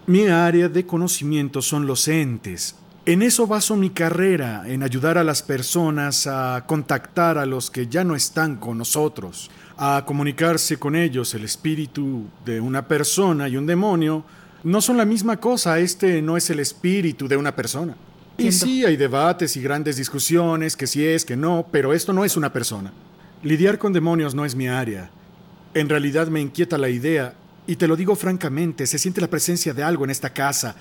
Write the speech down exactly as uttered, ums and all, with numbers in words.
Mi área de conocimiento son los entes. En eso baso mi carrera, en ayudar a las personas a contactar a los que ya no están con nosotros, a comunicarse con ellos. El espíritu de una persona y un demonio no son la misma cosa. Este no es el espíritu de una persona. Y Entiendo. sí, hay debates y grandes discusiones, que sí es, que no, pero esto no es una persona. Lidiar con demonios no es mi área. En realidad me inquieta la idea, y te lo digo francamente, se siente la presencia de algo en esta casa.